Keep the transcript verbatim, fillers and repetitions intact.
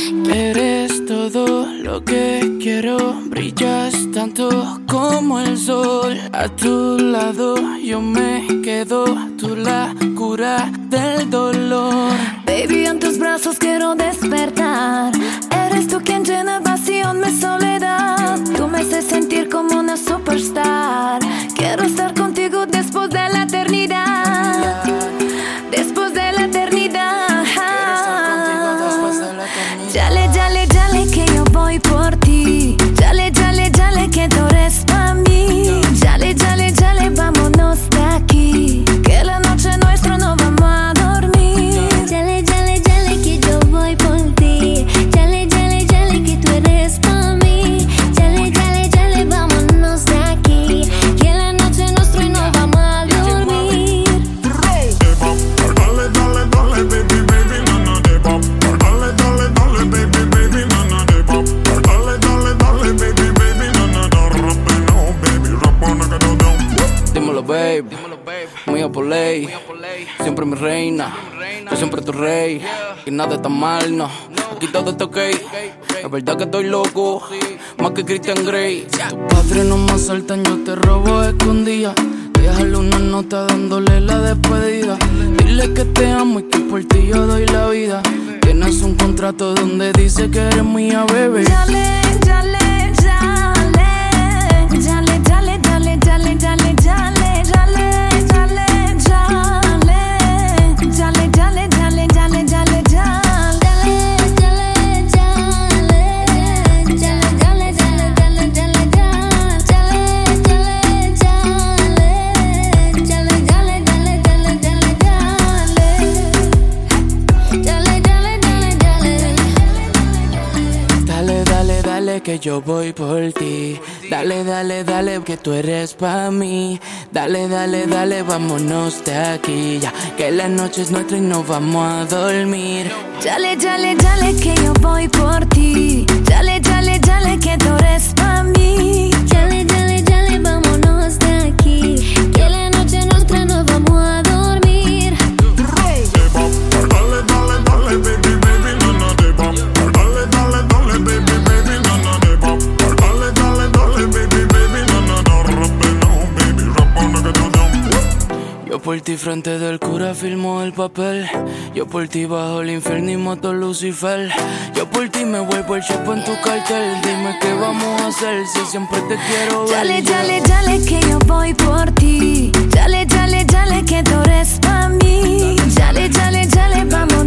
Eres todo lo que quiero, brillas tanto como el sol. A tu lado yo me quedo, tú la cura del dolor. Baby, en tus brazos quiero despertar. Eres tú quien llena vacío en mi soledad. Tú me haces sentir como una superstar. Quiero estar contigo después de la eternidad. Después de la eternidad. Dale, dale, dale que yo voy por ti. Dale, dale, dale que tú eres pa' mí. Dale, dale, dale, vámonos de aquí. Que la noche nuestra no vamos a dormir. Dale, dale, dale que yo voy por ti. Dale, dale, dale que tú eres pa' mí. Dale, dale, dale, vámonos de aquí. Que la noche nuestra y no vamos a dormir. Dale, dale, dale, baby, baby, no, no, de pop. Dale, dale, dale, baby, baby, no, no, de pop. Dale, dale, dale, baby, baby, no, no, no, rape, no, baby, rapa, no, no, no. Dímelo, babe, mía por ley, siempre mi reina, yo siempre tu rey. Y nada está mal, no, aquí todo está ok. Es verdad que estoy loco, más que Christian Grey. Tus padres no me asaltan, yo te robo a escondida. Déjale una nota dándole la despedida. Dile que te amo y que por ti yo doy la vida. Tienes un contrato donde dice que eres mía, bebé. Dale, dale, dale. Dale, dale, dale, dale, dale, dale. Dale, dale, dale. Dale, dale, dale, dale, dale, dale. Que yo voy por ti. Dale, dale, dale, que tú eres pa' mí. Dale, dale, dale, vámonos de aquí ya. Que la noche es nuestra y no vamos a dormir. Dale, dale, dale, que yo voy por ti. Dale, dale, dale, que tú eres pa' mí. Dale, dale, dale, vámonos de aquí. Que la noche nuestra no vamos a dormir. Dale, dale, dale, baby, baby, no, no, de pop. Dale, dale, dale, baby, baby, no, no, de pop. Dale, dale, dale, baby, baby, no, no, no, rape, no, baby, rapa, no, no, no. Yo por ti frente del cura firmo el papel. Yo por ti bajo el infierno y mato a Lucifer. Yo por ti me vuelvo el chef en tu cartel. Dime qué vamos a hacer si siempre te quiero ver. Dale, dale, dale, que yo voy por ti. Dale, dale, dale, que tú eres pa' mí. Dale, dale, dale, vamos